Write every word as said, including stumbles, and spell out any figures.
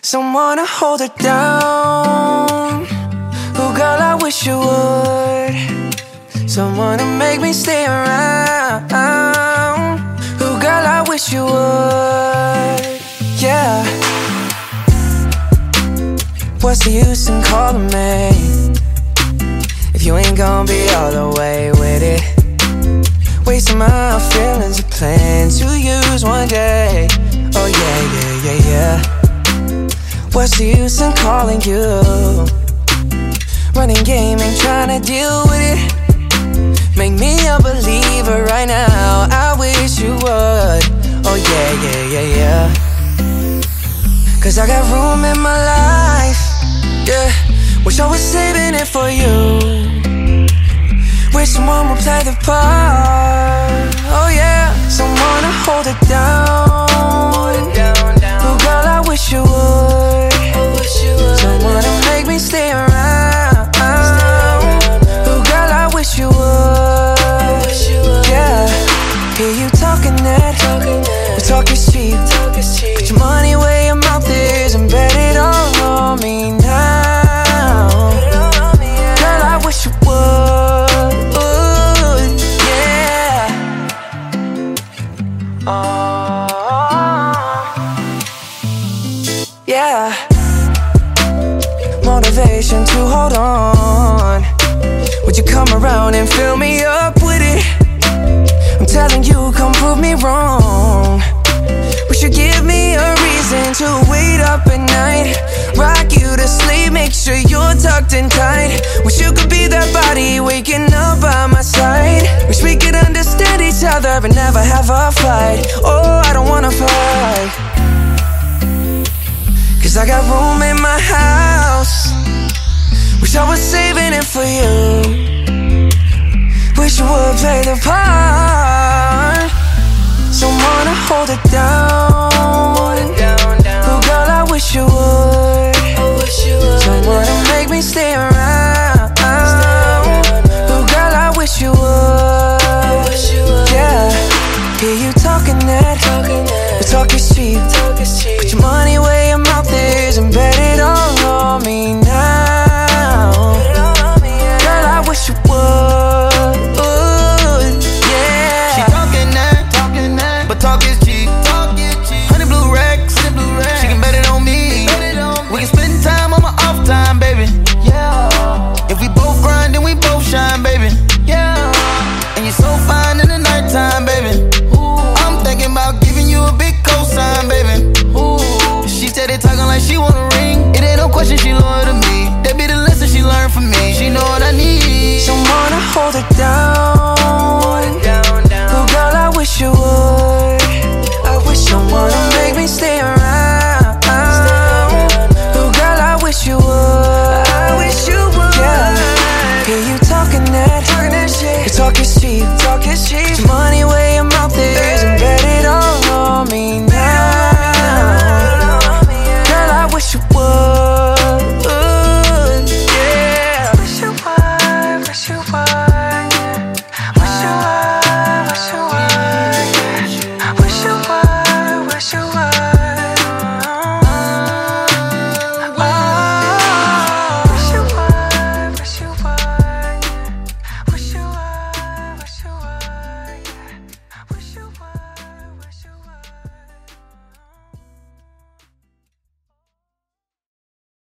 Someone to hold her down. Oh girl, I wish you would. Someone to make me stay around. Oh girl, I wish you would. Yeah. What's the use in calling me if you ain't gonna be all the way with it? Wasting my feelings and plan to use one day. Oh yeah, yeah, yeah, yeah. What's the use in calling you? Running game, ain't trying to deal with it. Make me a believer right now. I wish you would. Oh yeah, yeah, yeah, yeah. Cause I got room in my life. Yeah, wish I was saving it for you. Wish someone would play the part. Oh yeah, someone to hold it down. Oh girl, I wish you would. Someone to make me stay around. Oh girl, I wish you would. Yeah, hear you talking that. The talk is cheap. Put your money where your mouth is and bet it all on me now. Girl, I wish you would. Yeah. Oh, yeah. Motivation to hold on. Would you come around and fill me up with it? I'm telling you, come prove me wrong. Wish you give me a reason to wait up at night. Rock you to sleep, make sure you're tucked in tight. Wish you could be that body waking up by my side. Wish we could understand each other and never have a fight. Oh, I don't wanna fight, cause I got room in my house. Wish I was saving it for you. Wish you would play the part. Someone to hold it down. Oh girl, I wish you would. Someone to make me stay around. Oh girl, I wish you would. Yeah, hear you talking that. The talk is cheap. Put your money where your mouth is and bet it all on me now. Girl, I wish you would. Yeah. She talking that, talking that, but talk is cheap. Honey blue racks, she can bet it on me. We can spend time on my off time, baby. Yeah. If we both grind, then we both shine, baby. Yeah. And you're so fine in the nighttime, baby. Ooh. I'm thinking about giving you a big cosign, baby. Ooh. She said it talking like she wanna ring. It ain't no question she loyal to me. That be the lesson she learned from me. She know what I need. Someone to hold it down. Oh girl, I wish you would. I wish someone to